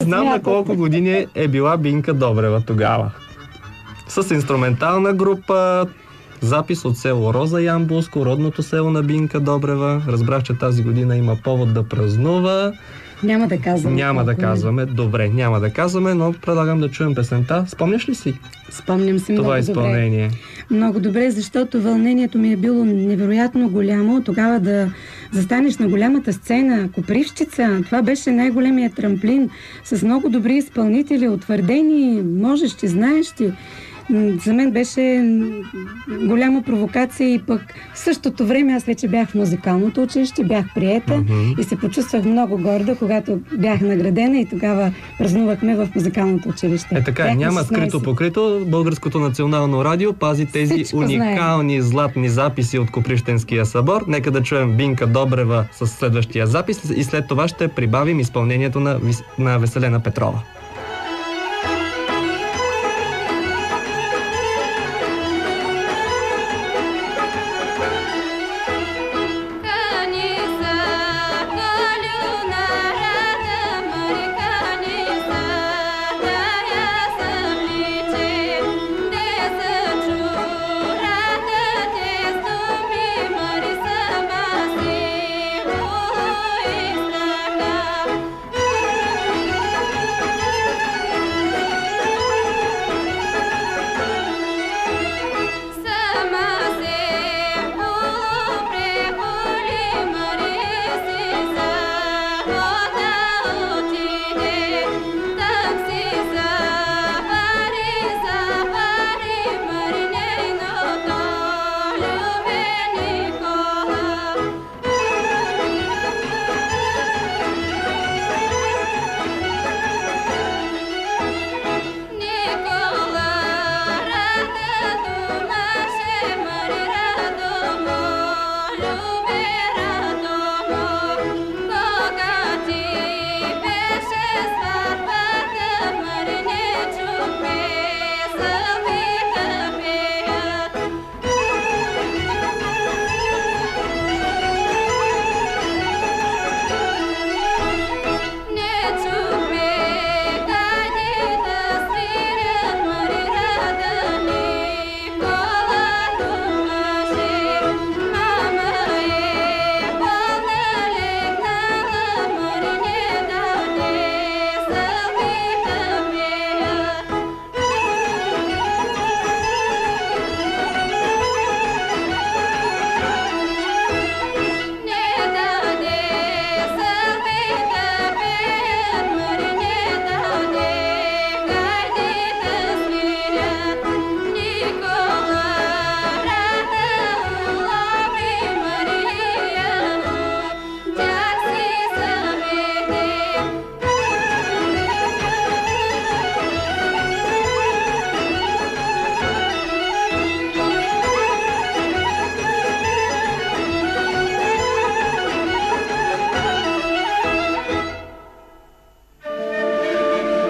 знам на колко години е била Бинка Добрева тогава. С инструментална група, запис от село Роза Ямболско, родното село на Бинка Добрева. Разбрах, че тази година има повод да празнува. Няма да казваме. Няма да казваме. Добре, няма да казваме, но предлагам да чуем песента. Спомняш ли си? Спомням си много това изпълнение? Добре. Много добре, защото вълнението ми е било невероятно голямо. Тогава да застанеш на голямата сцена, Копривщица, това беше най-големият трамплин, с много добри изпълнители, утвърдени, можеш ти, знаеш ти. За мен беше голяма провокация и пък в същото време аз вече бях в музикалното училище, бях приета и се почувствах много горда, когато бях наградена и тогава празнувахме в музикалното училище. Така, няма скрито покрито. Българското национално радио пази тези всичко уникални златни записи от Копривщенския събор. Нека да чуем Бинка Добрева с следващия запис и след това ще прибавим изпълнението на Веселена Петрова.